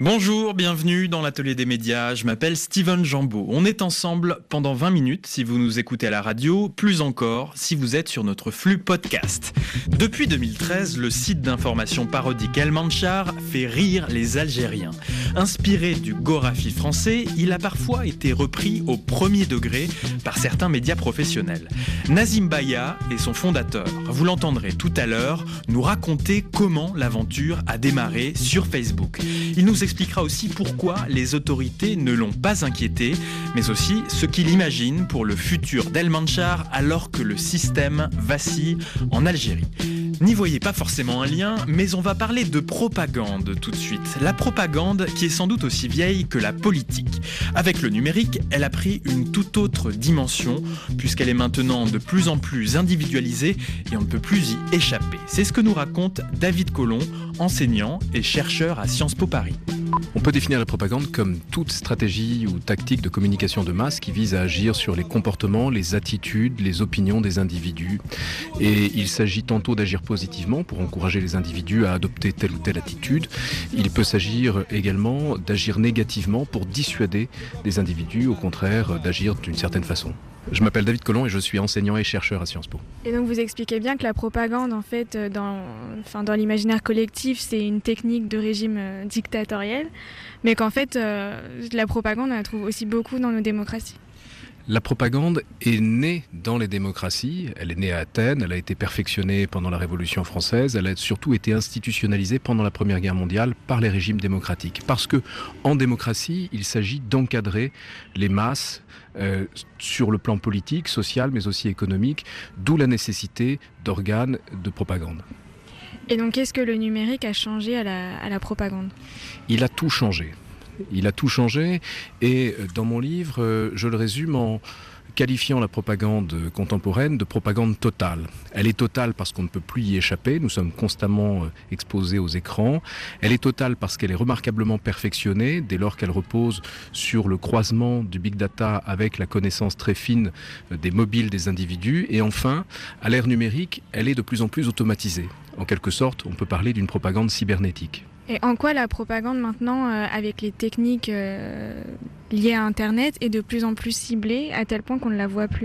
Bonjour, bienvenue dans l'Atelier des médias, je m'appelle Steven Jambeau. On est ensemble pendant 20 minutes si vous nous écoutez à la radio, plus encore si vous êtes sur notre flux podcast. Depuis 2013, le site d'information parodique El Manchar fait rire les Algériens. Inspiré du Gorafi français, il a parfois été repris au premier degré par certains médias professionnels. Nazim Baya est son fondateur. Vous l'entendrez tout à l'heure nous raconter comment l'aventure a démarré sur Facebook. Il nous expliquera aussi pourquoi les autorités ne l'ont pas inquiété, mais aussi ce qu'il imagine pour le futur d'El Manchar alors que le système vacille en Algérie. N'y voyez pas forcément un lien, mais on va parler de propagande tout de suite. La propagande qui est sans doute aussi vieille que la politique. Avec le numérique, elle a pris une toute autre dimension, puisqu'elle est maintenant de plus en plus individualisée et on ne peut plus y échapper. C'est ce que nous raconte David Collomb, enseignant et chercheur à Sciences Po Paris. On peut définir la propagande comme toute stratégie ou tactique de communication de masse qui vise à agir sur les comportements, les attitudes, les opinions des individus. Et il s'agit tantôt d'agir positivement pour encourager les individus à adopter telle ou telle attitude. Il peut s'agir également d'agir négativement pour dissuader les individus, au contraire, d'agir d'une certaine façon. Je m'appelle David Collomb et je suis enseignant et chercheur à Sciences Po. Et donc vous expliquez bien que la propagande, en fait, dans l'imaginaire collectif, c'est une technique de régime dictatorial, mais qu'en fait, la propagande, on la trouve aussi beaucoup dans nos démocraties. La propagande est née dans les démocraties, elle est née à Athènes, elle a été perfectionnée pendant la Révolution française, elle a surtout été institutionnalisée pendant la Première Guerre mondiale par les régimes démocratiques. Parce que en démocratie, il s'agit d'encadrer les masses sur le plan politique, social, mais aussi économique, d'où la nécessité d'organes de propagande. Et donc qu'est-ce que le numérique a changé à la propagande ? Il a tout changé. Il a tout changé et dans mon livre, je le résume en qualifiant la propagande contemporaine de propagande totale. Elle est totale parce qu'on ne peut plus y échapper, nous sommes constamment exposés aux écrans. Elle est totale parce qu'elle est remarquablement perfectionnée dès lors qu'elle repose sur le croisement du big data avec la connaissance très fine des mobiles des individus. Et enfin, à l'ère numérique, elle est de plus en plus automatisée. En quelque sorte, on peut parler d'une propagande cybernétique. Et en quoi la propagande maintenant, avec les techniques liées à Internet, est de plus en plus ciblée à tel point qu'on ne la voit plus ?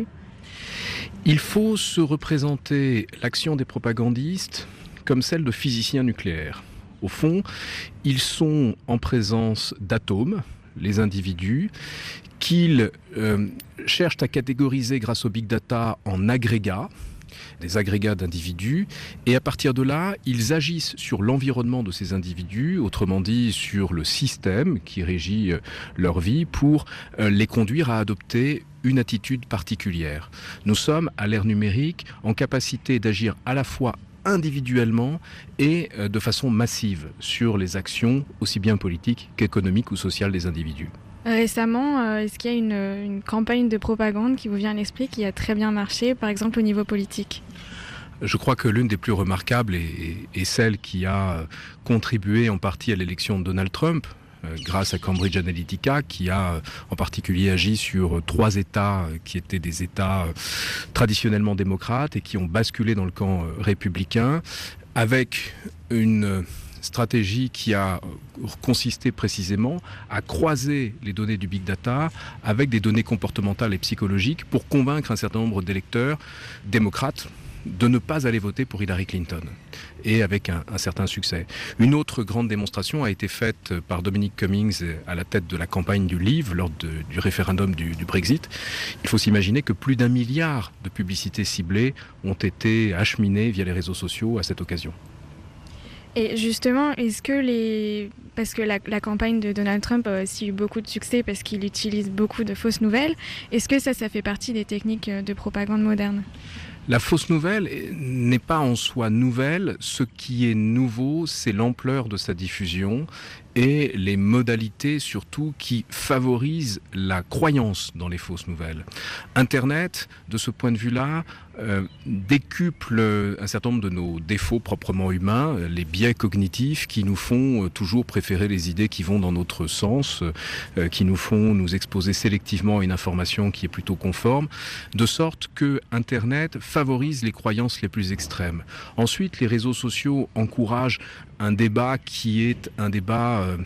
Il faut se représenter l'action des propagandistes comme celle de physiciens nucléaires. Au fond, ils sont en présence d'atomes, les individus, qu'ils cherchent à catégoriser grâce au big data en agrégats, des agrégats d'individus, et à partir de là, ils agissent sur l'environnement de ces individus, autrement dit sur le système qui régit leur vie, pour les conduire à adopter une attitude particulière. Nous sommes, à l'ère numérique, en capacité d'agir à la fois individuellement et de façon massive sur les actions aussi bien politiques qu'économiques ou sociales des individus. Récemment, est-ce qu'il y a une campagne de propagande qui vous vient à l'esprit qui a très bien marché, par exemple au niveau politique ? Je crois que l'une des plus remarquables est celle qui a contribué en partie à l'élection de Donald Trump, grâce à Cambridge Analytica, qui a en particulier agi sur 3 États qui étaient des États traditionnellement démocrates et qui ont basculé dans le camp républicain, avec une stratégie qui a consisté précisément à croiser les données du big data avec des données comportementales et psychologiques pour convaincre un certain nombre d'électeurs démocrates de ne pas aller voter pour Hillary Clinton, et avec un certain succès. Une autre grande démonstration a été faite par Dominic Cummings à la tête de la campagne du Leave lors du référendum du Brexit. Il faut s'imaginer que plus d'1 milliard de publicités ciblées ont été acheminées via les réseaux sociaux à cette occasion. Et justement, est-ce que parce que la campagne de Donald Trump a aussi eu beaucoup de succès parce qu'il utilise beaucoup de fausses nouvelles, est-ce que ça fait partie des techniques de propagande moderne ? La fausse nouvelle n'est pas en soi nouvelle. Ce qui est nouveau, c'est l'ampleur de sa diffusion et les modalités surtout qui favorisent la croyance dans les fausses nouvelles. Internet, de ce point de vue-là, décuple un certain nombre de nos défauts proprement humains, les biais cognitifs qui nous font toujours préférer les idées qui vont dans notre sens, qui nous font nous exposer sélectivement à une information qui est plutôt conforme, de sorte que Internet favorise les croyances les plus extrêmes. Ensuite, les réseaux sociaux encouragent un débat qui est un débat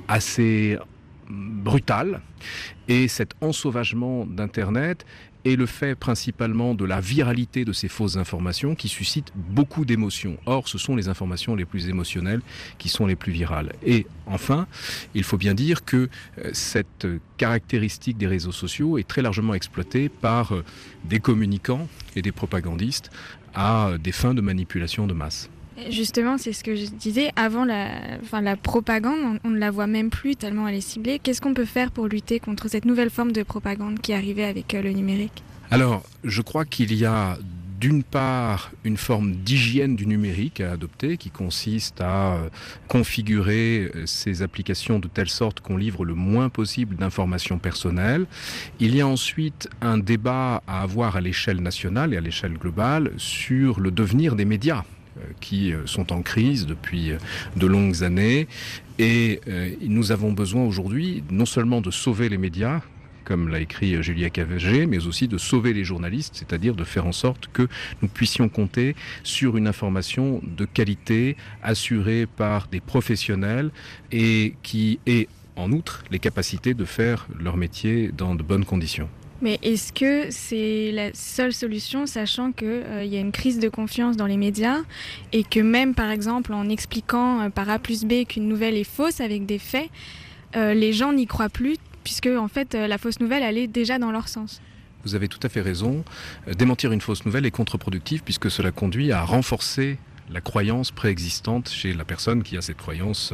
assez brutal. Et cet ensauvagement d'Internet est le fait principalement de la viralité de ces fausses informations qui suscitent beaucoup d'émotions. Or, ce sont les informations les plus émotionnelles qui sont les plus virales. Et enfin, il faut bien dire que cette caractéristique des réseaux sociaux est très largement exploitée par des communicants et des propagandistes à des fins de manipulation de masse. Justement, c'est ce que je disais, avant la propagande, on ne la voit même plus tellement elle est ciblée. Qu'est-ce qu'on peut faire pour lutter contre cette nouvelle forme de propagande qui est arrivée avec le numérique ? Alors, je crois qu'il y a d'une part une forme d'hygiène du numérique à adopter qui consiste à configurer ces applications de telle sorte qu'on livre le moins possible d'informations personnelles. Il y a ensuite un débat à avoir à l'échelle nationale et à l'échelle globale sur le devenir des médias qui sont en crise depuis de longues années. Et nous avons besoin aujourd'hui non seulement de sauver les médias, comme l'a écrit Julia Cavegé, mais aussi de sauver les journalistes, c'est-à-dire de faire en sorte que nous puissions compter sur une information de qualité, assurée par des professionnels et qui ait en outre les capacités de faire leur métier dans de bonnes conditions. Mais est-ce que c'est la seule solution, sachant qu'il y a une crise de confiance dans les médias et que même, par exemple, en expliquant par A plus B qu'une nouvelle est fausse avec des faits, les gens n'y croient plus, puisque en fait, la fausse nouvelle, elle est déjà dans leur sens. Vous avez tout à fait raison. Démentir une fausse nouvelle est contre-productif puisque cela conduit à renforcer la croyance préexistante chez la personne qui a cette croyance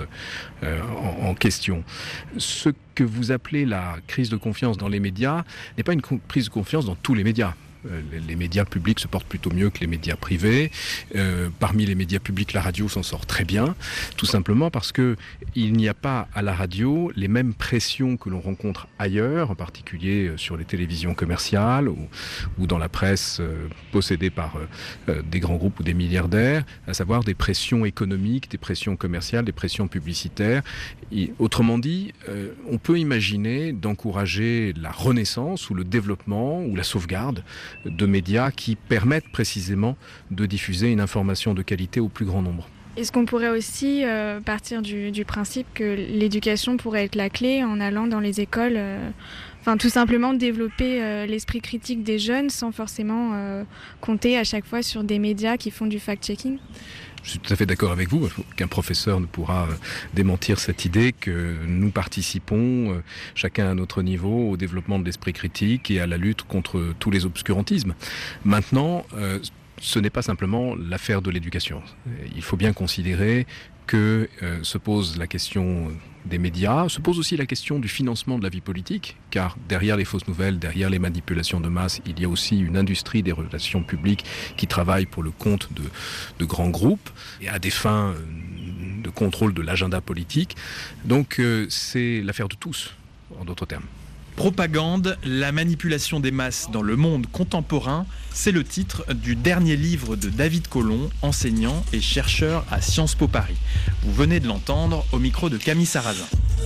en question. Ce que vous appelez la crise de confiance dans les médias n'est pas une crise de confiance dans tous les médias. Les médias publics se portent plutôt mieux que les médias privés. Parmi les médias publics, la radio s'en sort très bien, tout simplement parce que il n'y a pas à la radio les mêmes pressions que l'on rencontre ailleurs, en particulier sur les télévisions commerciales ou dans la presse possédée par des grands groupes ou des milliardaires, à savoir des pressions économiques, des pressions commerciales, des pressions publicitaires. Et, autrement dit, on peut imaginer d'encourager la renaissance ou le développement ou la sauvegarde de médias qui permettent précisément de diffuser une information de qualité au plus grand nombre. Est-ce qu'on pourrait aussi partir du principe que l'éducation pourrait être la clé en allant dans les écoles, tout simplement développer l'esprit critique des jeunes sans forcément compter à chaque fois sur des médias qui font du fact-checking ? Je suis tout à fait d'accord avec vous, qu'un professeur ne pourra démentir cette idée que nous participons, chacun à notre niveau, au développement de l'esprit critique et à la lutte contre tous les obscurantismes. Maintenant, ce n'est pas simplement l'affaire de l'éducation. Il faut bien considérer que se pose la question des médias, se pose aussi la question du financement de la vie politique, car derrière les fausses nouvelles, derrière les manipulations de masse, il y a aussi une industrie des relations publiques qui travaille pour le compte de grands groupes et à des fins de contrôle de l'agenda politique. Donc c'est l'affaire de tous, en d'autres termes. Propagande, la manipulation des masses dans le monde contemporain, c'est le titre du dernier livre de David Colomb, enseignant et chercheur à Sciences Po Paris. Vous venez de l'entendre au micro de Camille Sarrazin.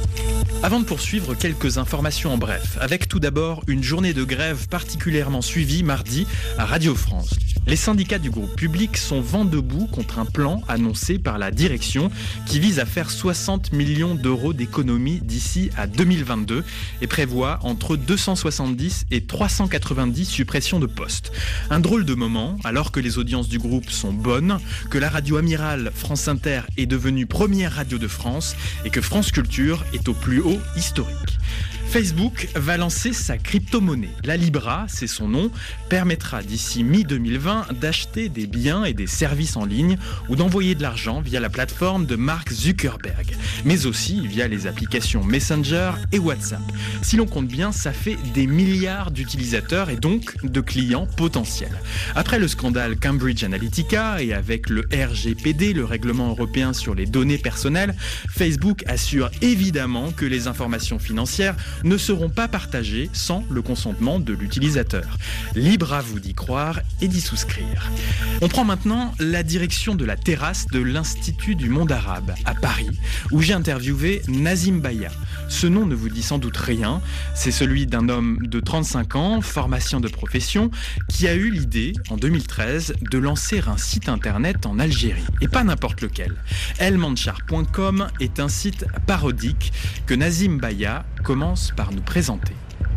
Avant de poursuivre, quelques informations en bref, avec tout d'abord une journée de grève particulièrement suivie mardi à Radio France. Les syndicats du groupe public sont vent debout contre un plan annoncé par la direction qui vise à faire 60 millions d'euros d'économies d'ici à 2022 et prévoit entre 270 et 390 suppressions de postes. Un drôle de moment, alors que les audiences du groupe sont bonnes, que la radio Amiral France Inter est devenue première radio de France et que France Culture est au plus haut historique. Facebook va lancer sa crypto-monnaie. La Libra, c'est son nom, permettra d'ici mi-2020 d'acheter des biens et des services en ligne ou d'envoyer de l'argent via la plateforme de Mark Zuckerberg, mais aussi via les applications Messenger et WhatsApp. Si l'on compte bien, ça fait des milliards d'utilisateurs et donc de clients potentiels. Après le scandale Cambridge Analytica et avec le RGPD, le règlement européen sur les données personnelles, Facebook assure évidemment que les informations financières ne seront pas partagées sans le consentement de l'utilisateur. Libre à vous d'y croire et d'y souscrire. On prend maintenant la direction de la terrasse de l'Institut du monde arabe à Paris, où j'ai interviewé Nazim Baya. Ce nom ne vous dit sans doute rien, c'est celui d'un homme de 35 ans, pharmacien de profession, qui a eu l'idée, en 2013, de lancer un site internet en Algérie, et pas n'importe lequel. elmanchar.com est un site parodique que Nazim Baya commence par nous présenter.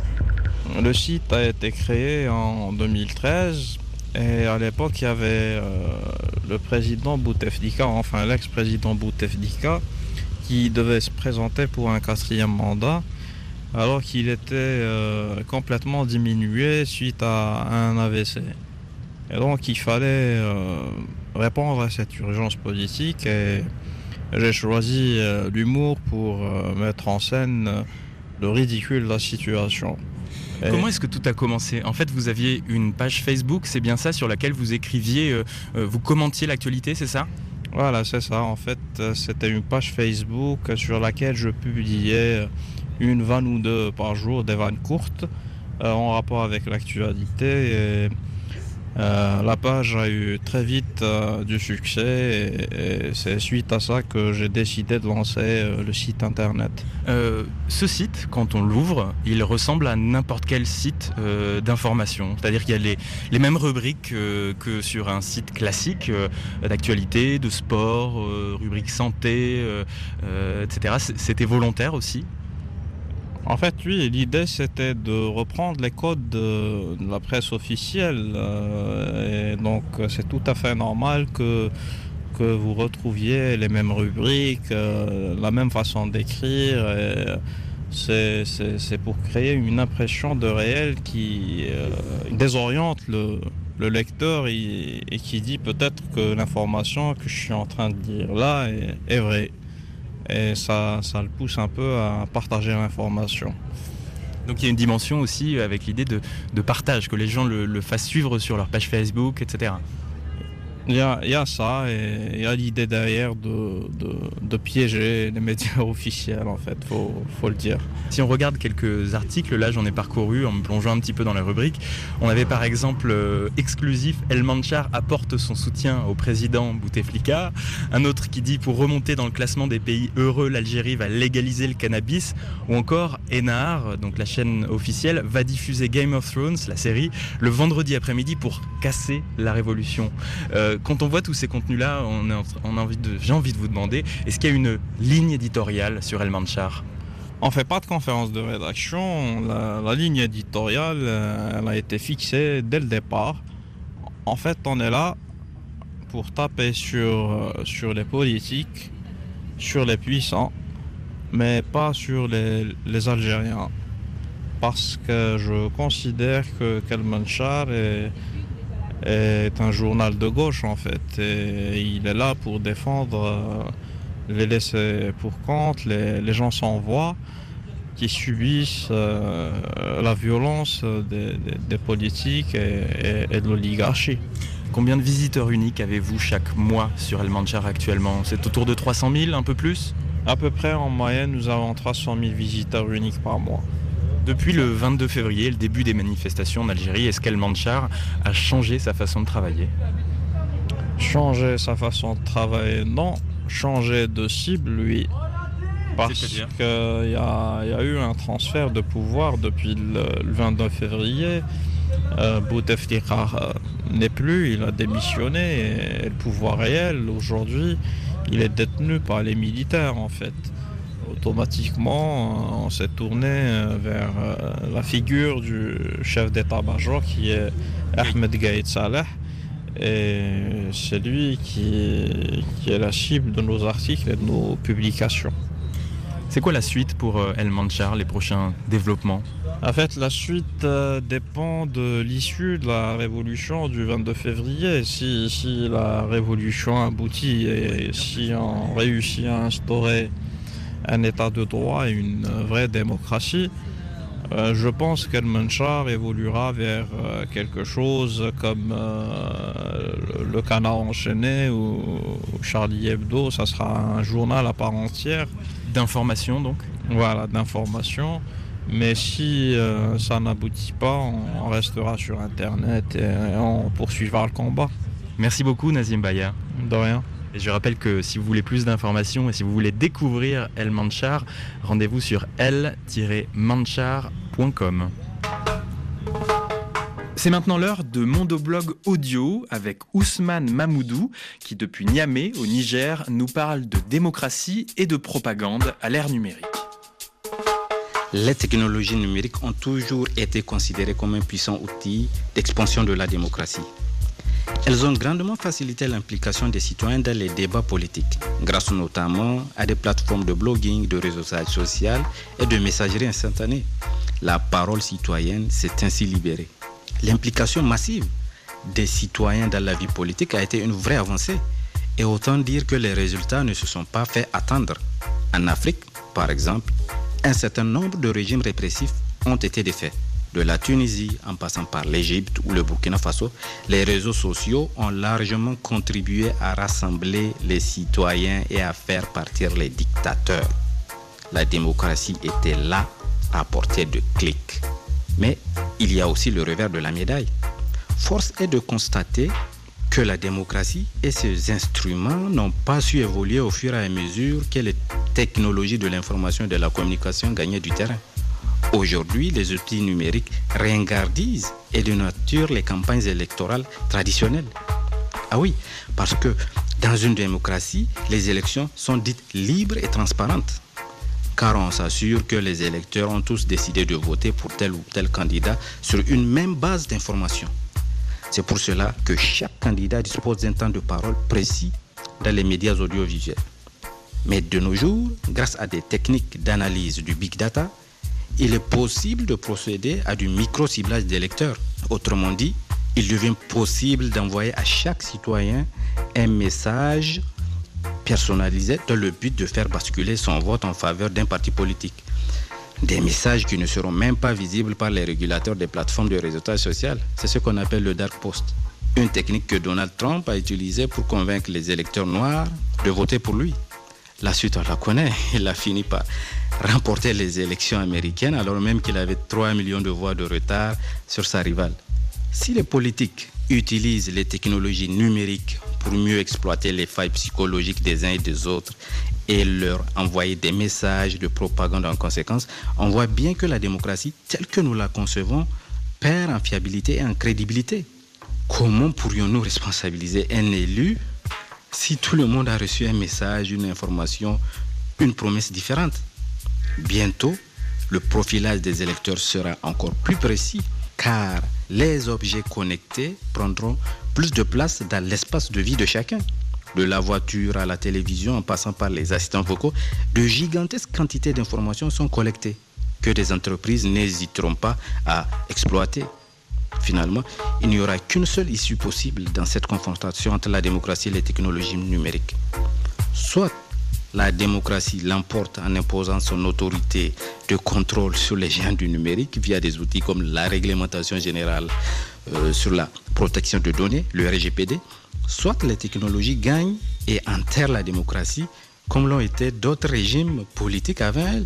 Le site a été créé en 2013 et à l'époque il y avait le président Bouteflika, enfin l'ex-président Bouteflika, qui devait se présenter pour un 4e mandat alors qu'il était complètement diminué suite à un AVC. Et donc il fallait répondre à cette urgence politique et j'ai choisi l'humour pour mettre en scène le ridicule de la situation. Comment est-ce que tout a commencé ? En fait, vous aviez une page Facebook, c'est bien ça, sur laquelle vous écriviez, vous commentiez l'actualité, c'est ça ? Voilà, c'est ça. En fait, c'était une page Facebook sur laquelle je publiais une vanne ou deux par jour, des vannes courtes, en rapport avec l'actualité. Et, la page a eu très vite du succès et c'est suite à ça que j'ai décidé de lancer le site internet. Ce site, quand on l'ouvre, il ressemble à n'importe quel site d'information. C'est-à-dire qu'il y a les mêmes rubriques que sur un site classique d'actualité, de sport, rubrique santé, etc. C'était volontaire aussi ? En fait, oui, l'idée c'était de reprendre les codes de la presse officielle. Et donc c'est tout à fait normal que vous retrouviez les mêmes rubriques, la même façon d'écrire. C'est pour créer une impression de réel qui désoriente le lecteur et qui dit peut-être que l'information que je suis en train de dire là est vraie. Et ça le pousse un peu à partager l'information. Donc il y a une dimension aussi avec l'idée de partage, que les gens le fassent suivre sur leur page Facebook, etc. Il y a ça, et il y a l'idée derrière de piéger les médias officiels, en fait, faut le dire. Si on regarde quelques articles, là j'en ai parcouru en me plongeant un petit peu dans la rubrique. On avait par exemple exclusif, El Manchar apporte son soutien au président Bouteflika. Un autre qui dit pour remonter dans le classement des pays heureux, l'Algérie va légaliser le cannabis. Ou encore Enar, donc la chaîne officielle, va diffuser Game of Thrones, la série, le vendredi après-midi pour casser la révolution. Quand on voit tous ces contenus-là, j'ai envie de vous demander, est-ce qu'il y a une ligne éditoriale sur El Manchar ? On ne fait pas de conférence de rédaction. La ligne éditoriale, elle a été fixée dès le départ. En fait, on est là pour taper sur les politiques, sur les puissants, mais pas sur les Algériens. Parce que je considère que El Manchar est un journal de gauche en fait, et il est là pour défendre les laissés pour compte, les gens sans voix qui subissent la violence des politiques et de l'oligarchie. Combien de visiteurs uniques avez-vous chaque mois sur El Manchar actuellement ? C'est autour de 300 000, un peu plus ? À peu près en moyenne, nous avons 300 000 visiteurs uniques par mois. Depuis le 22 février, le début des manifestations en Algérie, est-ce qu'El Manchar a changé sa façon de travailler ? Changer sa façon de travailler, non. Changer de cible, oui. Parce qu'il y a eu un transfert de pouvoir depuis le 22 février. Bouteflika n'est plus, il a démissionné et le pouvoir réel, aujourd'hui, il est détenu par les militaires en fait. Automatiquement, on s'est tourné vers la figure du chef d'état-major qui est Ahmed Gaïd Saleh. Et c'est lui qui est la cible de nos articles et de nos publications. C'est quoi la suite pour El Manchar, les prochains développements ? En fait, la suite dépend de l'issue de la révolution du 22 février. Si la révolution aboutit et si on réussit à instaurer un état de droit et une vraie démocratie, je pense qu'El Manchar évoluera vers quelque chose comme le Canard enchaîné ou Charlie Hebdo. Ça sera un journal à part entière. D'information donc ? Voilà, d'information. Mais si ça n'aboutit pas, on restera sur Internet et on poursuivra le combat. Merci beaucoup Nazim Baya. De rien. Et je rappelle que si vous voulez plus d'informations et si vous voulez découvrir El Mandchar, rendez-vous sur el-mandchar.com. C'est maintenant l'heure de Mondoblog Audio avec Ousmane Mamoudou qui depuis Niamey au Niger nous parle de démocratie et de propagande à l'ère numérique. Les technologies numériques ont toujours été considérées comme un puissant outil d'expansion de la démocratie. Elles ont grandement facilité l'implication des citoyens dans les débats politiques, grâce notamment à des plateformes de blogging, de réseaux sociaux et de messagerie instantanée. La parole citoyenne s'est ainsi libérée. L'implication massive des citoyens dans la vie politique a été une vraie avancée. Et autant dire que les résultats ne se sont pas fait attendre. En Afrique, par exemple, un certain nombre de régimes répressifs ont été défaits. De la Tunisie en passant par l'Égypte ou le Burkina Faso, les réseaux sociaux ont largement contribué à rassembler les citoyens et à faire partir les dictateurs. La démocratie était là à portée de clics. Mais il y a aussi le revers de la médaille. Force est de constater que la démocratie et ses instruments n'ont pas su évoluer au fur et à mesure que les technologies de l'information et de la communication gagnaient du terrain. Aujourd'hui, les outils numériques ringardisent et dénaturent les campagnes électorales traditionnelles. Ah oui, parce que dans une démocratie, les élections sont dites libres et transparentes. Car on s'assure que les électeurs ont tous décidé de voter pour tel ou tel candidat sur une même base d'information. C'est pour cela que chaque candidat dispose d'un temps de parole précis dans les médias audiovisuels. Mais de nos jours, grâce à des techniques d'analyse du big data, il est possible de procéder à du micro-ciblage des électeurs. Autrement dit, il devient possible d'envoyer à chaque citoyen un message personnalisé dans le but de faire basculer son vote en faveur d'un parti politique. Des messages qui ne seront même pas visibles par les régulateurs des plateformes de réseautage social. C'est ce qu'on appelle le dark post. Une technique que Donald Trump a utilisée pour convaincre les électeurs noirs de voter pour lui. La suite, on la connaît. Il a fini par remporter les élections américaines alors même qu'il avait 3 millions de voix de retard sur sa rivale. Si les politiques utilisent les technologies numériques pour mieux exploiter les failles psychologiques des uns et des autres et leur envoyer des messages de propagande en conséquence, on voit bien que la démocratie, telle que nous la concevons, perd en fiabilité et en crédibilité. Comment pourrions-nous responsabiliser un élu si tout le monde a reçu un message, une information, une promesse différente? Bientôt, le profilage des électeurs sera encore plus précis car les objets connectés prendront plus de place dans l'espace de vie de chacun. De la voiture à la télévision en passant par les assistants vocaux, de gigantesques quantités d'informations sont collectées que des entreprises n'hésiteront pas à exploiter. Finalement, il n'y aura qu'une seule issue possible dans cette confrontation entre la démocratie et les technologies numériques. Soit la démocratie l'emporte en imposant son autorité de contrôle sur les géants du numérique via des outils comme la réglementation générale sur la protection de données, le RGPD, soit les technologies gagnent et enterrent la démocratie comme l'ont été d'autres régimes politiques avant elle.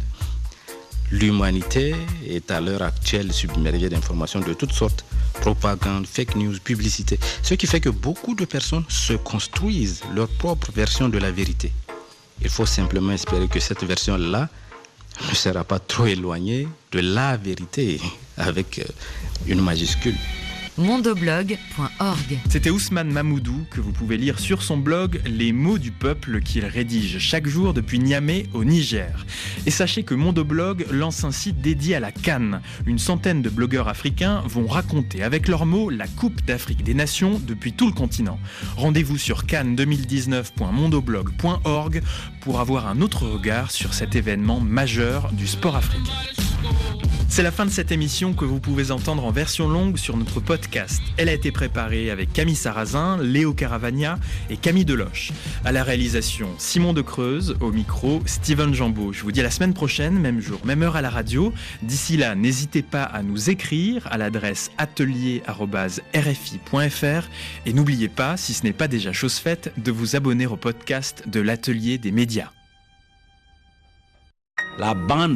L'humanité est à l'heure actuelle submergée d'informations de toutes sortes, propagande, fake news, publicité, ce qui fait que beaucoup de personnes se construisent leur propre version de la vérité. Il faut simplement espérer que cette version-là ne sera pas trop éloignée de la vérité, avec une majuscule. Mondoblog.org. C'était Ousmane Mamoudou que vous pouvez lire sur son blog Les mots du peuple qu'il rédige chaque jour depuis Niamey au Niger. Et sachez que Mondoblog lance un site dédié à la CAN. Une centaine de blogueurs africains vont raconter avec leurs mots la Coupe d'Afrique des Nations depuis tout le continent. Rendez-vous sur can2019.mondoblog.org pour avoir un autre regard sur cet événement majeur du sport africain. C'est la fin de cette émission que vous pouvez entendre en version longue sur notre podcast. Elle a été préparée avec Camille Sarrazin, Léo Caravagna et Camille Deloche. À la réalisation, Simon de Creuse, au micro, Steven Jambeau. Je vous dis à la semaine prochaine, même jour, même heure à la radio. D'ici là, n'hésitez pas à nous écrire à l'adresse atelier@rfi.fr et n'oubliez pas, si ce n'est pas déjà chose faite, de vous abonner au podcast de l'Atelier des médias. La bande